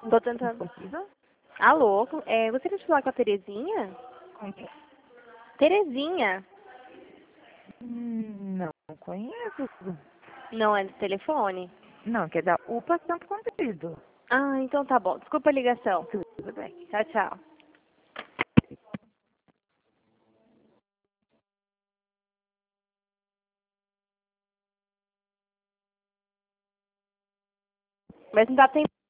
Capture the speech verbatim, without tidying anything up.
Tô tentando. Alô, é, gostaria de falar com a Terezinha? Com quem? Terezinha. Hum, Não conheço. Não é do telefone? Não, que é da U P A Campo Comprido. Ah, então tá bom. Desculpa a ligação. Tudo bem. Tchau, tchau. Mas não dá tempo.